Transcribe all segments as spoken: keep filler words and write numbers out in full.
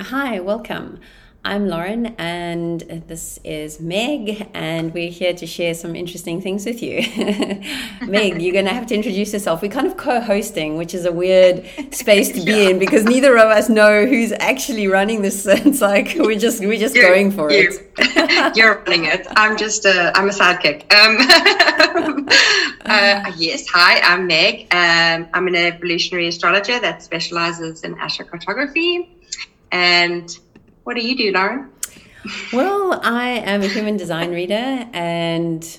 Hi, welcome. I'm Lauren, and this is Meg, and we're here to share some interesting things with you. Meg, you're going to have to introduce yourself. We're kind of co-hosting, which is a weird space to be in because neither of us know who's actually running this. It's like we're just we're just you, going for you. it. You're running it. I'm just a I'm a sidekick. Um, uh, yes, hi, I'm Meg. Um, I'm an evolutionary astrologer that specializes in astrocartography. And what do you do, Lauren? Well, I am a human design reader and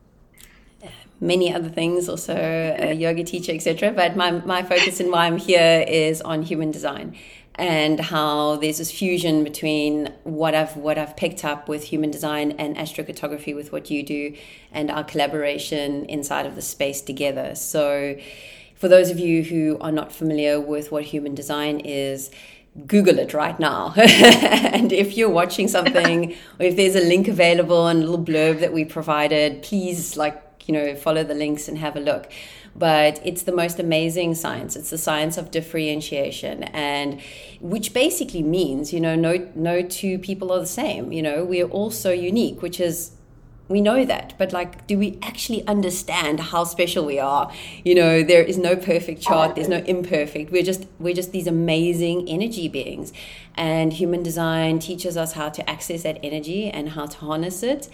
many other things, also a yoga teacher, et cetera. But my, my focus and why I'm here is on human design and how there's this fusion between what I've what I've picked up with human design and astrocartography with what you do and our collaboration inside of the space together. So for those of you who are not familiar with what human design is, Google it right now. And if you're watching something or if there's a link available and a little blurb that we provided, please like, you know, follow the links and have a look. But it's the most amazing science. It's the science of differentiation, and which basically means, you know, no no two people are the same. You know, we are all so unique, which is, we know that, but like, do we actually understand how special we are? You know, there is no perfect chart. There's no imperfect. We're just, we're just these amazing energy beings, and human design teaches us how to access that energy and how to harness it.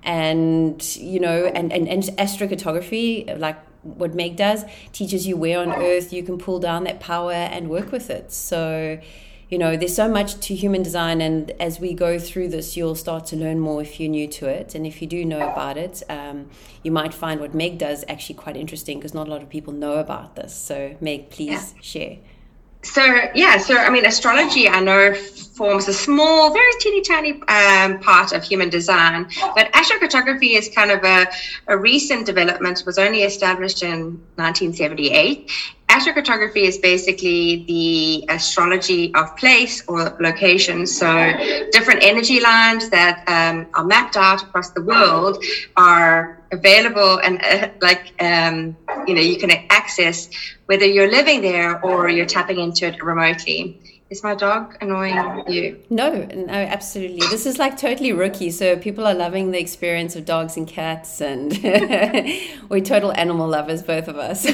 And, you know, and, and, and astrocartography, like what Meg does, teaches you where on earth you can pull down that power and work with it. So, you know, there's so much to human design, and as we go through this, you'll start to learn more if you're new to it. And if you do know about it, um, you might find what Meg does actually quite interesting because not a lot of people know about this. So, Meg, please yeah. share. So, yeah, so, I mean, astrology, I know, forms a small, very teeny tiny um, part of human design, but astrocartography is kind of a, a recent development. It was only established in nineteen seventy-eight. Astrocartography is basically the astrology of place or location. So different energy lines that um, are mapped out across the world are available, and uh, like, um, you know, you can access whether you're living there or you're tapping into it remotely. Is my dog annoying you? No, no, absolutely. This is like totally rookie. So people are loving the experience of dogs and cats, and we're total animal lovers, both of us.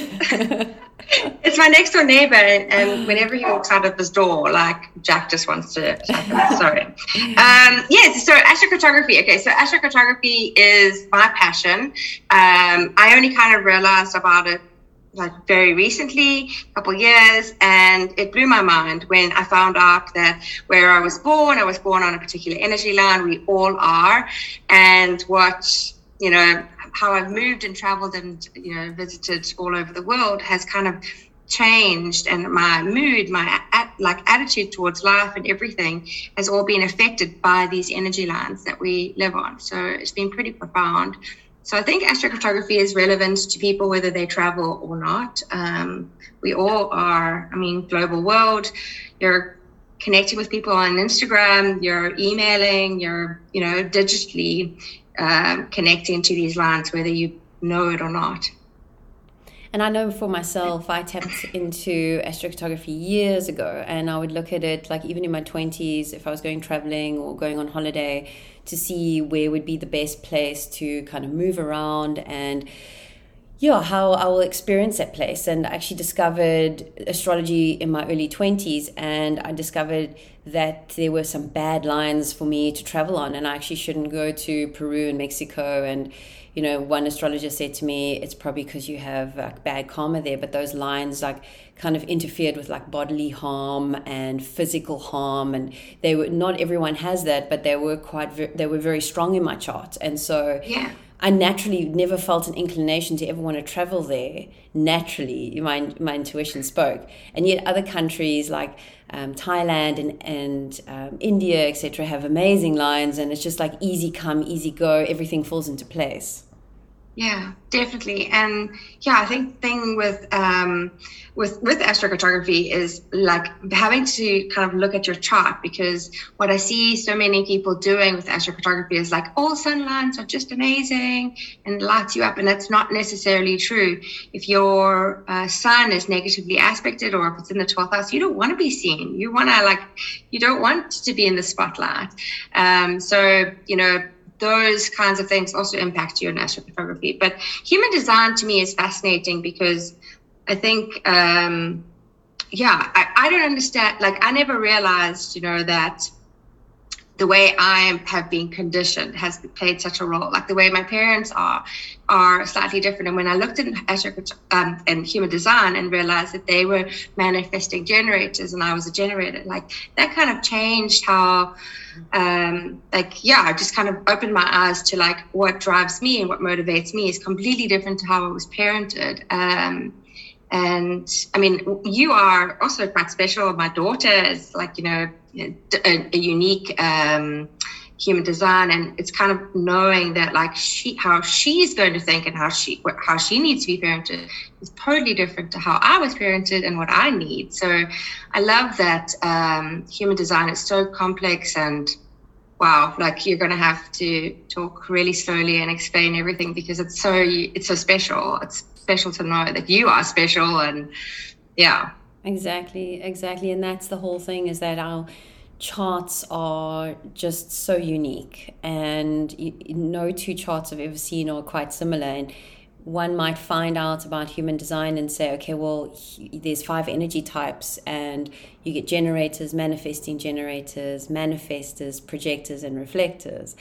It's my next door neighbor, and whenever he walks out of his door, like Jack just wants to tap him. Sorry. Um, yes, so astrocartography. Okay, so astrocartography is my passion. Um, I only kind of realized about it like very recently, a couple of years, and it blew my mind when I found out that where I was born, I was born on a particular energy line. We all are, and what, you know, how I've moved and traveled and, you know, visited all over the world has kind of changed, and my mood, my like attitude towards life and everything has all been affected by these energy lines that we live on. So it's been pretty profound. So I think astrocartography is relevant to people whether they travel or not. Um, we all are, I mean, global world. You're connecting with people on Instagram, you're emailing, you're, you know, digitally um, connecting to these lines, whether you know it or not. And I know for myself, I tapped into astrocartography years ago, and I would look at it like even in my twenties, if I was going traveling or going on holiday, to see where would be the best place to kind of move around and yeah, how I will experience that place. And I actually discovered astrology in my early twenties, and I discovered that there were some bad lines for me to travel on, and I actually shouldn't go to Peru and Mexico. And you know, one astrologer said to me, it's probably because you have like bad karma there, but those lines like kind of interfered with like bodily harm and physical harm, and they were, not everyone has that, but they were quite they were very strong in my chart. And so yeah, I naturally never felt an inclination to ever want to travel there. Naturally, my my intuition spoke. And yet other countries like um, Thailand and, and um, India, et cetera, have amazing lines, and it's just like easy come, easy go. Everything falls into place. Yeah, definitely. And yeah, I think the thing with um, with with astrocartography is like having to kind of look at your chart, because what I see so many people doing with astrocartography is like all sun lines are just amazing and lights you up, and that's not necessarily true. If your uh, sun is negatively aspected, or if it's in the twelfth house, you don't want to be seen. You want to like, you don't want to be in the spotlight. Um, so you know. Those kinds of things also impact you in astrocartography. But human design to me is fascinating because I think, um, yeah, I, I don't understand. Like, I never realized, you know, that the way I have been conditioned has played such a role. Like the way my parents are, are slightly different. And when I looked at astro- um, and human design and realized that they were manifesting generators and I was a generator, like that kind of changed how, um, like, yeah, I just kind of opened my eyes to like what drives me and what motivates me is completely different to how I was parented. Um, and I mean, you are also quite special. My daughter is like, you know, a, a unique um, human design, and it's kind of knowing that like she, how she's going to think and how she, how she needs to be parented is totally different to how I was parented and what I need. So I love that um, human design is so complex, and wow, like you're going to have to talk really slowly and explain everything because it's so, it's so special. It's special to know that you are special, and yeah. Exactly, exactly. And that's the whole thing, is that our charts are just so unique, and you, no two charts I've ever seen are quite similar. And one might find out about human design and say, okay, well, there's five energy types, and you get generators, manifesting generators, manifestors, projectors, and reflectors.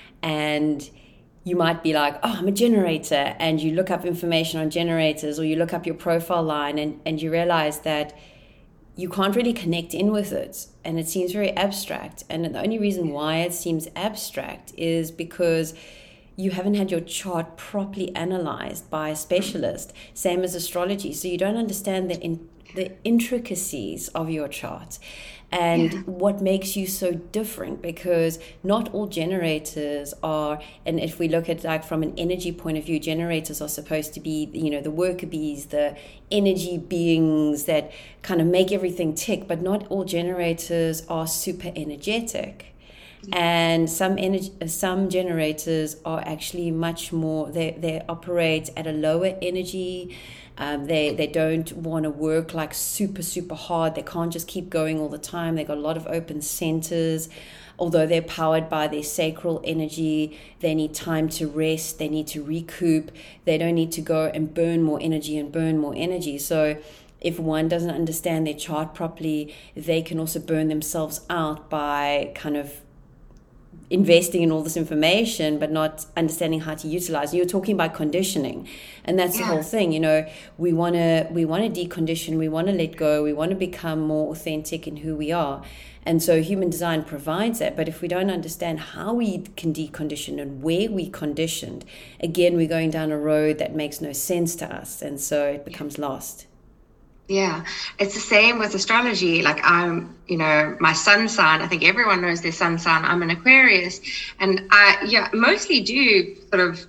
And you might be like, oh, I'm a generator, and you look up information on generators, or you look up your profile line, and, and you realize that you can't really connect in with it, and it seems very abstract. And the only reason why it seems abstract is because you haven't had your chart properly analyzed by a specialist, same as astrology. So you don't understand the in, the intricacies of your chart and yeah. what makes you so different, because not all generators are, and if we look at like from an energy point of view, generators are supposed to be, you know, the worker bees, the energy beings that kind of make everything tick, but not all generators are super energetic. And some energy, some generators are actually much more, they, they operate at a lower energy. Um, they they don't want to work like super, super hard. They can't just keep going all the time. They've got a lot of open centers. Although they're powered by their sacral energy, they need time to rest. They need to recoup. They don't need to go and burn more energy and burn more energy. So if one doesn't understand their chart properly, they can also burn themselves out by kind of investing in all this information but not understanding how to utilize. You're talking about conditioning, and that's yeah. the whole thing. You know, we want to we want to decondition, we want to let go, we want to become more authentic in who we are. And so human design provides that. But if we don't understand how we can decondition and where we conditioned, again, we're going down a road that makes no sense to us, and so it becomes lost. Yeah, it's the same with astrology. Like I'm, you know, my sun sign, I think everyone knows their sun sign. I'm an Aquarius, and I, yeah, mostly do sort of,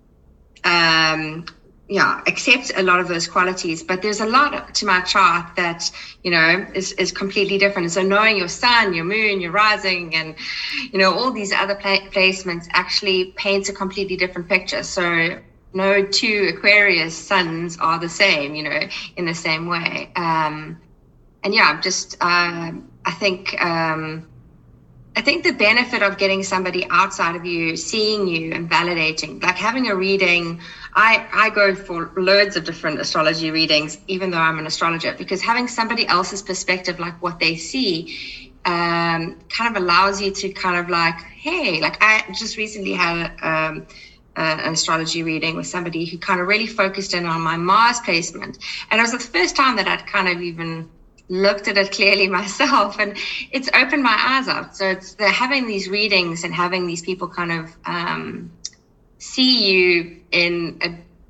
um, yeah, accept a lot of those qualities. But there's a lot to my chart that, you know, is, is completely different. So knowing your sun, your moon, your rising, and, you know, all these other pla- placements actually paints a completely different picture. So no two Aquarius suns are the same, you know, in the same way. Um, and yeah, just, uh, I think, um, I think the benefit of getting somebody outside of you, seeing you and validating, like having a reading, I, I go for loads of different astrology readings, even though I'm an astrologer, because having somebody else's perspective, like what they see, um, kind of allows you to kind of like, hey, like I just recently had, um, Uh, an astrology reading with somebody who kind of really focused in on my Mars placement. And it was the first time that I'd kind of even looked at it clearly myself, and it's opened my eyes up. So it's they're having these readings and having these people kind of um, see you in a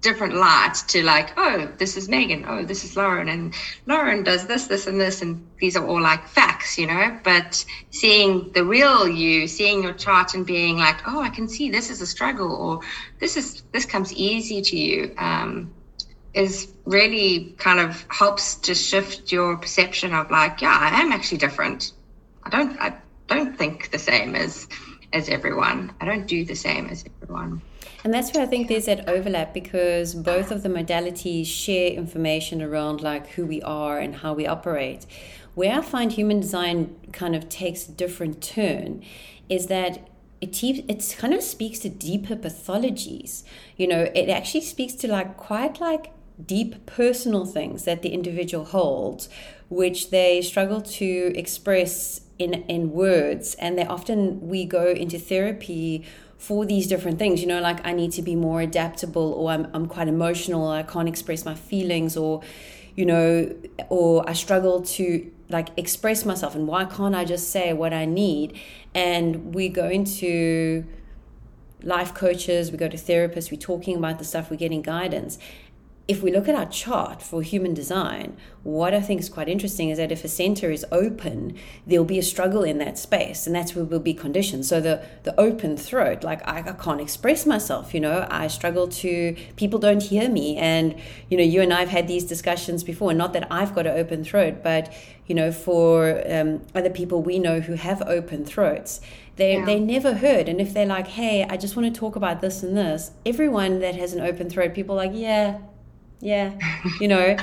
different light to like, oh, this is Megan, oh, this is Lauren, and Lauren does this, this, and this, and these are all like facts, you know. But seeing the real you, seeing your chart and being like, oh, I can see this is a struggle, or this is this comes easy to you, um, is really kind of helps to shift your perception of like, yeah, I am actually different. I don't I don't think the same as as everyone. I don't do the same as everyone. And that's where I think there's that overlap, because both of the modalities share information around like who we are and how we operate. Where I find human design kind of takes a different turn is that it te- it kind of speaks to deeper pathologies. You know, it actually speaks to like quite like deep personal things that the individual holds, which they struggle to express in in words. And they often, we go into therapy for these different things, you know, like I need to be more adaptable, or I'm I'm quite emotional, I can't express my feelings, or, you know, or I struggle to like express myself, and why can't I just say what I need? And we go into life coaches, we go to therapists, we're talking about the stuff, we're getting guidance. If we look at our chart for human design, what I think is quite interesting is that if a center is open, there'll be a struggle in that space, and that's where we'll be conditioned. So the, the open throat, like I, I can't express myself, you know, I struggle to, people don't hear me. And, you know, you and I have had these discussions before, not that I've got an open throat, but, you know, for um, other people we know who have open throats, They, yeah. they never heard. And if they're like, hey, I just want to talk about this and this, everyone that has an open throat, people are like, yeah, yeah, you know.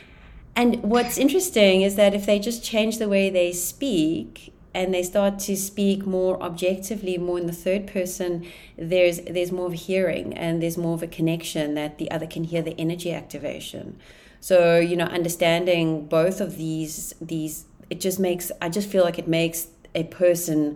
And what's interesting is that if they just change the way they speak and they start to speak more objectively, more in the third person, there's there's more of a hearing, and there's more of a connection that the other can hear the energy activation. So, you know, understanding both of these, these, it just makes, I just feel like it makes a person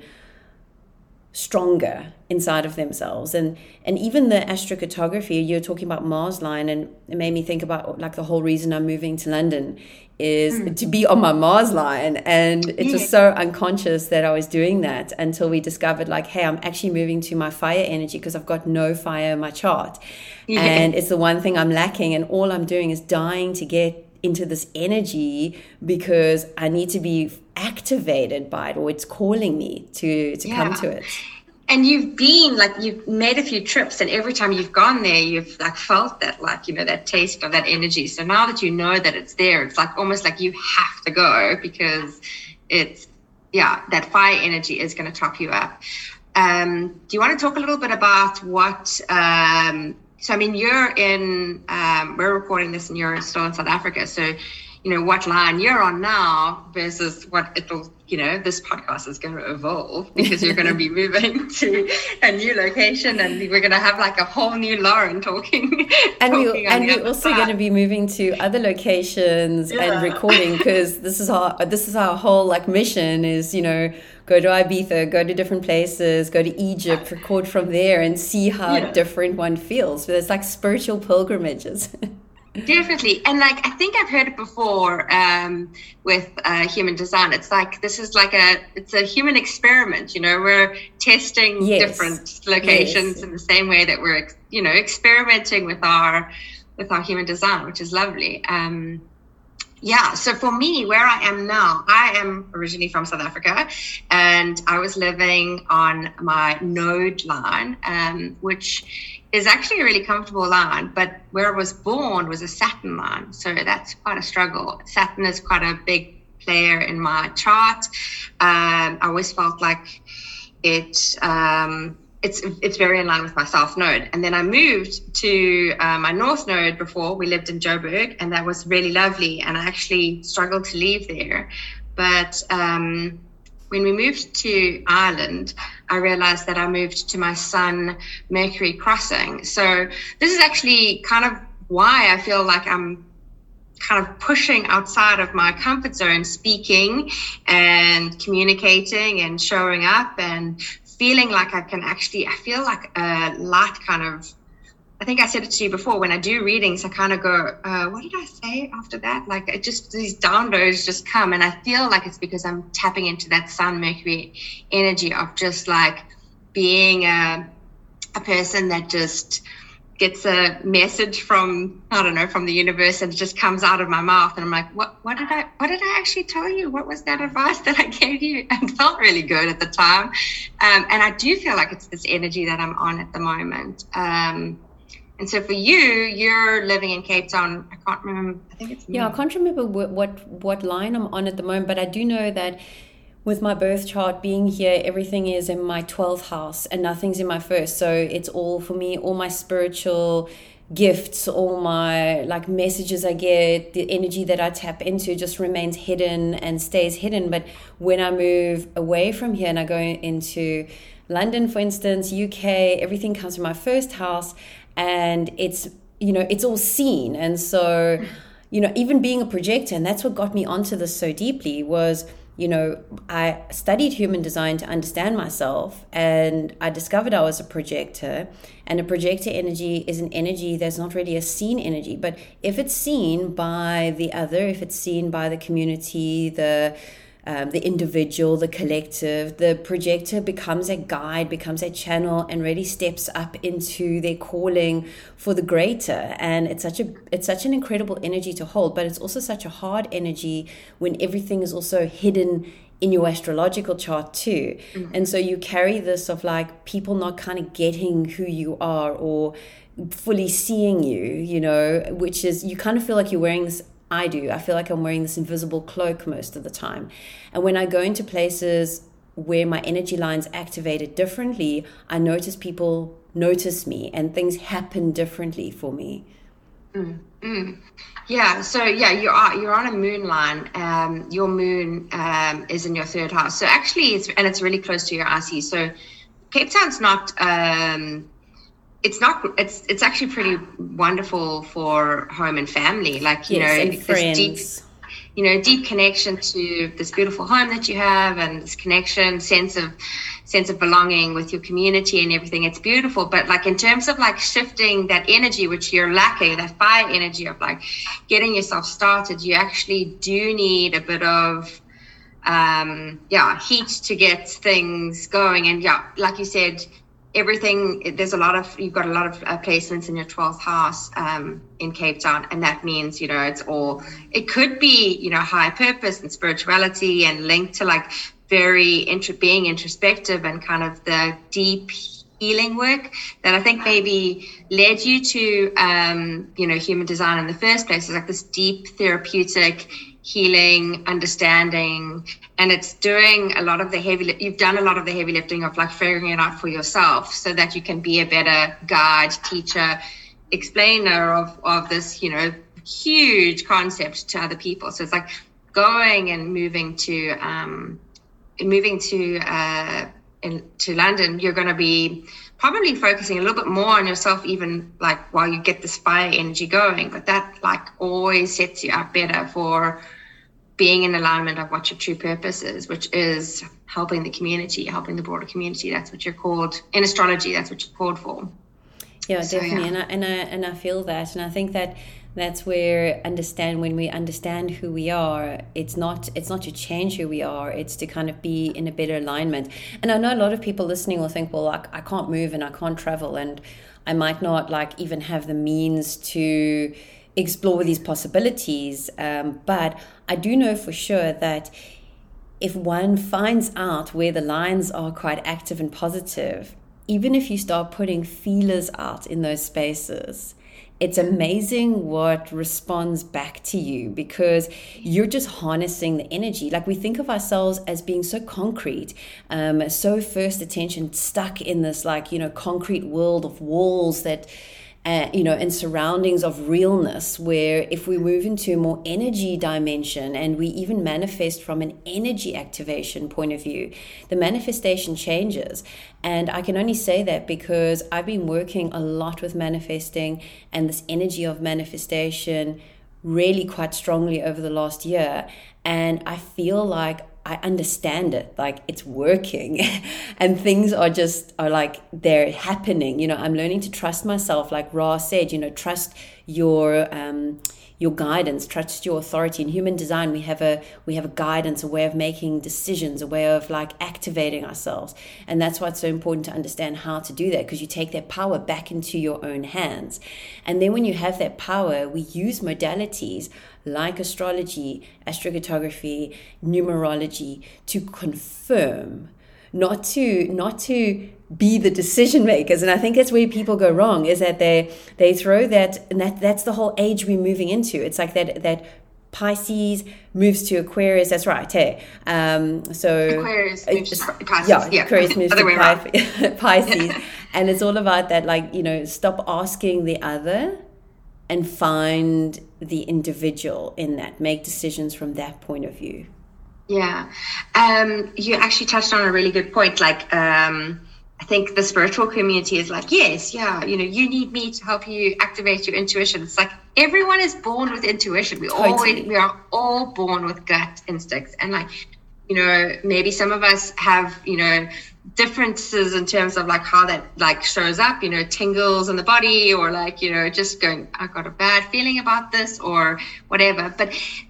stronger inside of themselves. And and even the astrocartography, you're talking about Mars line, and it made me think about like the whole reason I'm moving to London is mm. to be on my Mars line. And it was so unconscious that I was doing that until we discovered like, hey, I'm actually moving to my fire energy because I've got no fire in my chart. Yeah. And it's the one thing I'm lacking, and all I'm doing is dying to get into this energy because I need to be activated by it, or it's calling me to to yeah. come to it. And you've been like, you've made a few trips, and every time you've gone there, you've like felt that, like, you know, that taste of that energy. So now that you know that it's there, it's like almost like you have to go, because it's, yeah, that fire energy is going to top you up. Um, do you want to talk a little bit about what, um, so I mean, you're in, um, we're recording this and you're still in South Africa. So, you know, what line you're on now versus what it'll, you know, this podcast is going to evolve, because you're going to be moving to a new location, and we're going to have like a whole new Lauren talking. And, talking we, and we're also going to be moving to other locations yeah. and recording, because this is our, this is our whole like mission is, you know, go to Ibiza, go to different places, go to Egypt, record from there, and see how yeah. different one feels. So it's like spiritual pilgrimages. Definitely. And like, I think I've heard it before um, with uh, human design. It's like, this is like a, it's a human experiment, you know, we're testing yes. different locations yes. in the same way that we're, you know, experimenting with our, with our human design, which is lovely. Um, yeah. So for me, where I am now, I am originally from South Africa, and I was living on my node line, um, which is actually a really comfortable line, but where I was born was a Saturn line. So that's quite a struggle. Saturn is quite a big player in my chart. Um, I always felt like it, um, it's it's very in line with my South node. And then I moved to uh, my North node before. We lived in Joburg, and that was really lovely. And I actually struggled to leave there. But um, when we moved to Ireland, I realized that I moved to my Sun Mercury crossing. So this is actually kind of why I feel like I'm kind of pushing outside of my comfort zone, speaking and communicating and showing up and feeling like I can actually, I feel like a light kind of, I think I said it to you before, when I do readings, I kind of go, uh, what did I say after that? Like, it just, these downloads just come. And I feel like it's because I'm tapping into that Sun Mercury energy of just like being a, a person that just gets a message from, I don't know, from the universe, and it just comes out of my mouth. And I'm like, what, what did I, what did I actually tell you? What was that advice that I gave you? And it felt really good at the time. Um, and I do feel like it's this energy that I'm on at the moment. Um, and so for you, you're living in Cape Town. I can't remember. I think it's, yeah, I can't remember what, what, what line I'm on at the moment, but I do know that with my birth chart being here, everything is in my twelfth house and nothing's in my first. So it's all for me, all my spiritual gifts, all my like messages I get, the energy that I tap into just remains hidden and stays hidden. But when I move away from here and I go into London, for instance, U K, everything comes from my first house, and it's, you know, it's all seen. And so, you know, even being a projector, and that's what got me onto this so deeply, was, you know, I studied human design to understand myself, and I discovered I was a projector. And a projector energy is an energy that's not really a seen energy, but if it's seen by the other, if it's seen by the community, the um, the individual, the collective, the projector becomes a guide, becomes a channel, and really steps up into their calling for the greater. And it's such a it's such an incredible energy to hold, but it's also such a hard energy when everything is also hidden in your astrological chart too. Mm-hmm. And so you carry this of like people not kind of getting who you are or fully seeing you, you know, which is, you kind of feel like you're wearing this, I do, I feel like I'm wearing this invisible cloak most of the time. And when I go into places where my energy lines activated differently, I notice people notice me and things happen differently for me. Mm, mm. Yeah, so yeah, you are you're on a moon line. Um, your moon um, is in your third house. So actually, it's and it's really close to your I C. So Cape Town's not. Um, it's not. It's it's actually pretty wonderful for home and family. Like you yes, know, and this friends. deep, you know, deep connection to this beautiful home that you have, and this connection, sense of sense of belonging with your community and everything. It's beautiful. But like in terms of like shifting that energy, which you're lacking, that fire energy of like getting yourself started, you actually do need a bit of, um, yeah, heat to get things going. And yeah, like you said, everything, there's a lot of, you've got a lot of uh, placements in your twelfth house um, in Cape Town. And that means, you know, it's all, it could be, you know, high purpose and spirituality and linked to like very intro, being introspective and kind of the deep healing work that I think maybe led you to, um, you know, human design in the first place. It's like this deep therapeutic healing, understanding, and it's doing a lot of the heavy, you've done a lot of the heavy lifting of like figuring it out for yourself so that you can be a better guide, teacher, explainer of, of this, you know, huge concept to other people. So it's like going and moving to, um, moving to uh in, to London, you're going to be probably focusing a little bit more on yourself, even like while you get this fire energy going. But that like always sets you up better for being in alignment of what your true purpose is, which is helping the community, helping the broader community. That's what you're called in astrology. That's what you're called for. Yeah, so, definitely. Yeah. And I, and I and I feel that, and I think that that's where understand when we understand who we are, it's not it's not to change who we are, it's to kind of be in a better alignment. And I know a lot of people listening will think, well, like, I can't move and I can't travel, and I might not like even have the means to explore these possibilities. Um, but I do know for sure that if one finds out where the lines are quite active and positive, even if you start putting feelers out in those spaces, it's amazing what responds back to you, because you're just harnessing the energy. Like, we think of ourselves as being so concrete, um, so first attention, stuck in this like, you know, concrete world of walls that, uh, you know, and surroundings of realness, where if we move into a more energy dimension and we even manifest from an energy activation point of view, the manifestation changes. And I can only say that because I've been working a lot with manifesting and this energy of manifestation really quite strongly over the last year. And I feel like I understand it, like it's working and things are just are like they're happening. You know, I'm learning to trust myself, like Ra said, you know, trust your um your guidance, trust your authority. In human design, we have a we have a guidance, a way of making decisions, a way of like activating ourselves. And that's why it's so important to understand how to do that, because you take that power back into your own hands. And then when you have that power, we use modalities like astrology, astrocartography, numerology to confirm, not to not to be the decision makers. And I think that's where people go wrong, is that they they throw that, and that that's the whole age we're moving into. It's like that that Pisces moves to Aquarius. That's right. Hey, um, so Aquarius moves to Pisces. Yeah, yeah. Aquarius moves Other to way Pi- Pisces, and it's all about that. Like, you know, stop asking the other and find the individual in that. Make decisions from that point of view. Yeah, um, you actually touched on a really good point. Like, um, I think the spiritual community is like, yes, yeah, you know, you need me to help you activate your intuition. It's like everyone is born with intuition. We Totally. always, we are all born with gut instincts, and like, you know, maybe some of us have, you know, differences in terms of like how that like shows up, you know, tingles in the body, or like, you know, just going, I got a bad feeling about this or whatever. But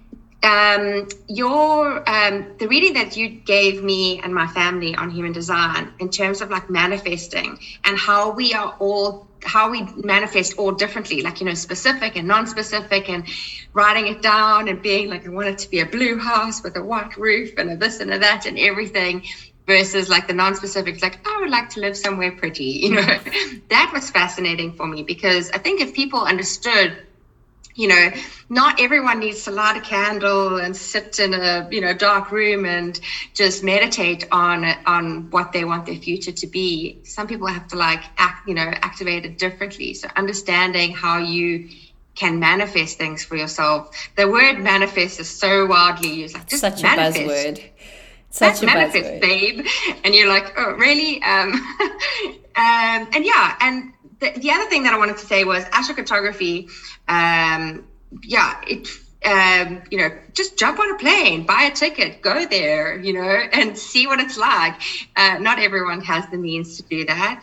um, your, um, the reading that you gave me and my family on human design in terms of like manifesting and how we are all, how we manifest all differently, like, you know, specific and non-specific, and writing it down and being like, I want it to be a blue house with a white roof and a this and a that and everything, versus like the non-specifics, like, I would like to live somewhere pretty, you know. That was fascinating for me, because I think if people understood, you know, not everyone needs to light a candle and sit in a, you know, dark room and just meditate on on what they want their future to be. Some people have to like act, you know, activate it differently. So understanding how you can manifest things for yourself. The word manifest is so widely used. Like, just Such manifest. a buzzword. Such a manifest, buzzword. babe. And you're like, oh, really? Um, um, and yeah, and the, the other thing that I wanted to say was astrocartography. Um, yeah, it, um, you know, just jump on a plane, buy a ticket, go there, you know, and see what it's like. Uh, not everyone has the means to do that.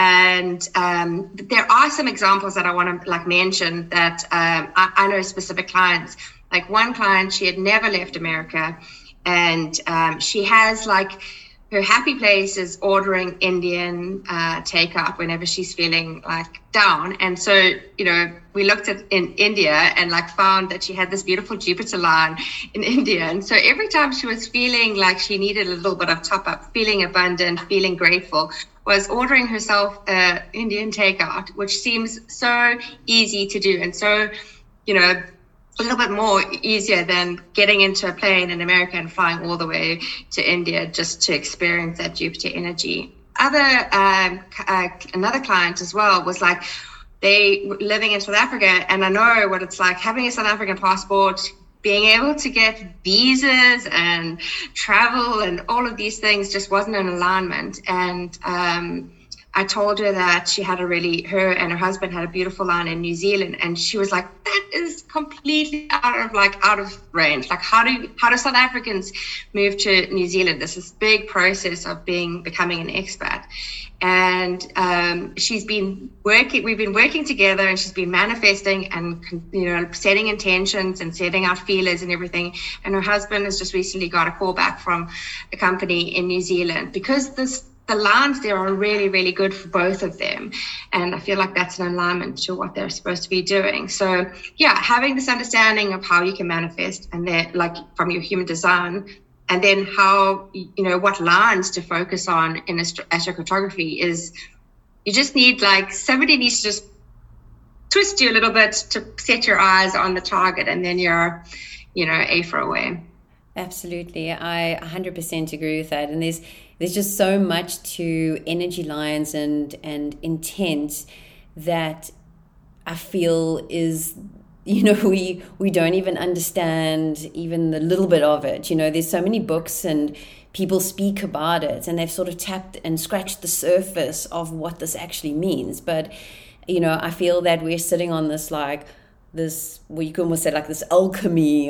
And um, there are some examples that I want to like mention that um, I, I know specific clients. Like one client, she had never left America, and um, she has like, her happy place is ordering Indian uh, takeout whenever she's feeling like down. And so, you know, we looked at in India and like found that she had this beautiful Jupiter line in India. And so every time she was feeling like she needed a little bit of top up, feeling abundant, feeling grateful, was ordering herself uh, Indian takeout, which seems so easy to do. And so, you know, a little bit more easier than getting into a plane in America and flying all the way to India just to experience that Jupiter energy. Other, um, uh, another client as well was like, they were living in South Africa, and I know what it's like having a South African passport, being able to get visas and travel and all of these things just wasn't in alignment. And um, I told her that she had a really, her and her husband had a beautiful line in New Zealand, and she was like, that is completely out of like out of range. Like, how do how do South Africans move to New Zealand? This is big process of being becoming an expat. And um, she's been working, we've been working together, and she's been manifesting and, you know, setting intentions and setting out feelers and everything. And her husband has just recently got a call back from a company in New Zealand, because this, the lines there are really, really good for both of them. And I feel like that's an alignment to what they're supposed to be doing. So yeah, having this understanding of how you can manifest, and then like from your human design, and then how, you know, what lines to focus on in astro- astrocartography is, you just need like, somebody needs to just twist you a little bit to set your eyes on the target, and then you're, you know, A for away. Absolutely. I one hundred percent agree with that. And there's there's just so much to energy lines and, and intent that I feel is, you know, we we don't even understand even the little bit of it. You know, there's so many books and people speak about it, and they've sort of tapped and scratched the surface of what this actually means. But, you know, I feel that we're sitting on this like this, well, you can almost say like this alchemy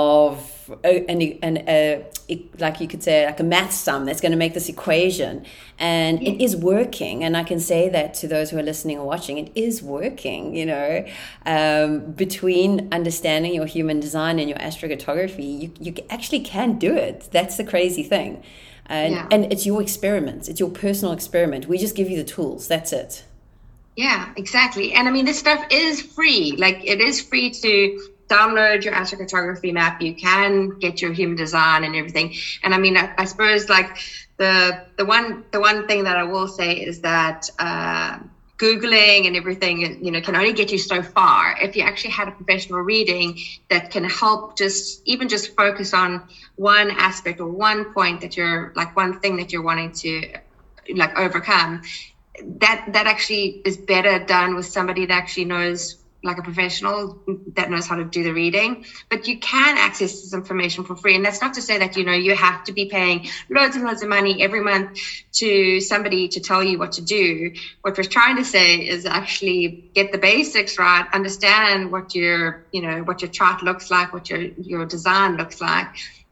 of, uh, and and uh, it, like you could say like a math sum that's going to make this equation, and yeah. it is working. And I can say that to those who are listening or watching, it is working. You know, um, between understanding your human design and your astrocartography, you you actually can do it. That's the crazy thing, and yeah. and it's your experiment. It's your personal experiment. We just give you the tools. That's it. Yeah, exactly. And I mean, this stuff is free. Like, it is free to download your astrocartography map. You can get your human design and everything. And I mean, I, I suppose like the the one the one thing that I will say is that uh, Googling and everything, you know, can only get you so far. If you actually had a professional reading that can help just even just focus on one aspect or one point that you're like one thing that you're wanting to like overcome, that that actually is better done with somebody that actually knows, like a professional that knows how to do the reading. But you can access this information for free. And that's not to say that, you know, you have to be paying loads and loads of money every month to somebody to tell you what to do. What we're trying to say is actually get the basics right, understand what your, you know, what your chart looks like, what your, your design looks like,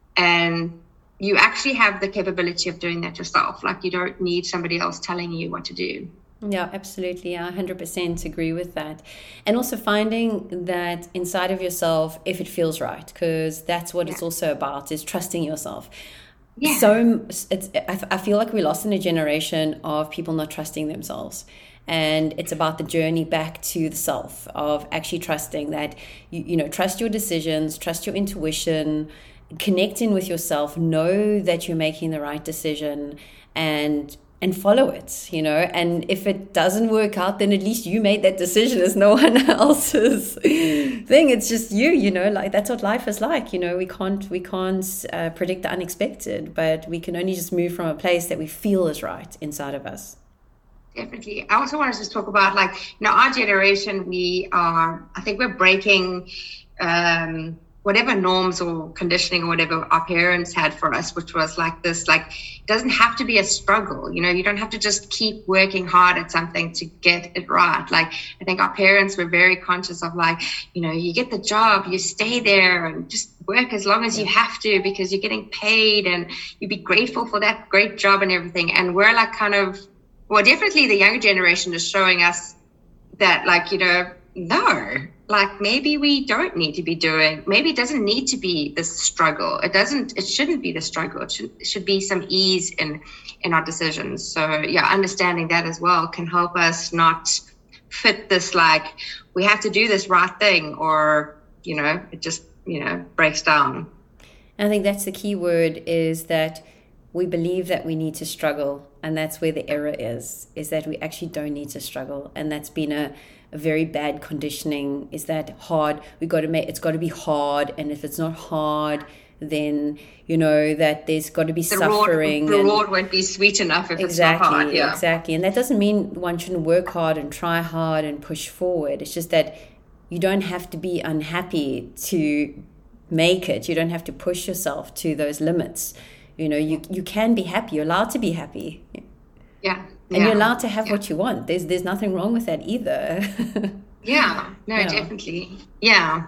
and you actually have the capability of doing that yourself. Like, you don't need somebody else telling you what to do. Yeah, absolutely. I one hundred percent agree with that. And also finding that inside of yourself, if it feels right, because that's what yeah. it's also about, is trusting yourself. Yeah. So it's, I feel like we lost in a generation of people not trusting themselves. And it's about the journey back to the self, of actually trusting that, you, you know, trust your decisions, trust your intuition, connect in with yourself, know that you're making the right decision, and and follow it, you know. And if it doesn't work out, then at least you made that decision. It's no one else's thing. It's just you, you know, like that's what life is like. You know, we can't, we can't uh, predict the unexpected, but we can only just move from a place that we feel is right inside of us. Definitely. I also want to just talk about, like, you know, our generation, we are, I think we're breaking, um, whatever norms or conditioning or whatever our parents had for us, which was like this, like, it doesn't have to be a struggle. You know, you don't have to just keep working hard at something to get it right. Like, I think our parents were very conscious of, like, you know, you get the job, you stay there and just work as long as you have to because you're getting paid, and you be grateful for that great job and everything. And we're like kind of, well, definitely the younger generation is showing us that, like, you know, no, like, maybe we don't need to be doing, maybe it doesn't need to be this struggle. It doesn't, it shouldn't be the struggle. It should, it should be some ease in, in our decisions. So yeah, understanding that as well can help us not fit this, like, we have to do this right thing, or, you know, it just, you know, breaks down. I think that's the key word, is that we believe that we need to struggle. And that's where the error is, is that we actually don't need to struggle. And that's been a, a very bad conditioning, is that hard, we got to make, it's got to be hard. And if it's not hard, then, you know, that there's got to be the suffering. The reward won't be sweet enough if exactly, it's not hard. Yeah. Exactly. And that doesn't mean one shouldn't work hard and try hard and push forward. It's just that you don't have to be unhappy to make it. You don't have to push yourself to those limits. You know, you, you can be happy. You're allowed to be happy. Yeah. And yeah. you're allowed to have yeah. what you want. There's there's nothing wrong with that either. yeah. No, yeah. definitely. Yeah.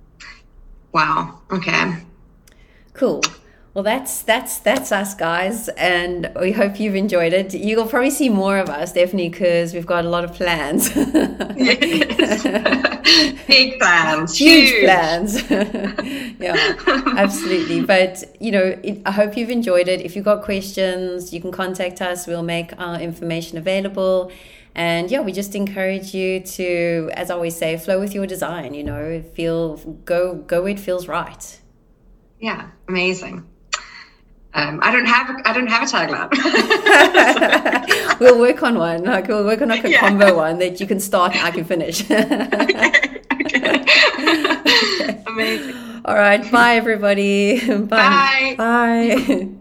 Wow. Okay. Cool. Well, that's that's that's us, guys, and we hope you've enjoyed it. You'll probably see more of us, definitely, because we've got a lot of plans. Yes. Big plans. Huge, Huge. plans. Yeah, absolutely. But, you know, it, I hope you've enjoyed it. If you've got questions, you can contact us. We'll make our information available. And yeah, we just encourage you to, as I always say, flow with your design, you know, feel, go, go where it feels right. Yeah, amazing. Um, I don't have a, I don't have a tagline. We'll work on one. Like, we'll work on like a yeah. combo one that you can start and I can finish. Okay. Okay. Okay. Amazing. All right. Bye, everybody. Bye. Bye. Bye.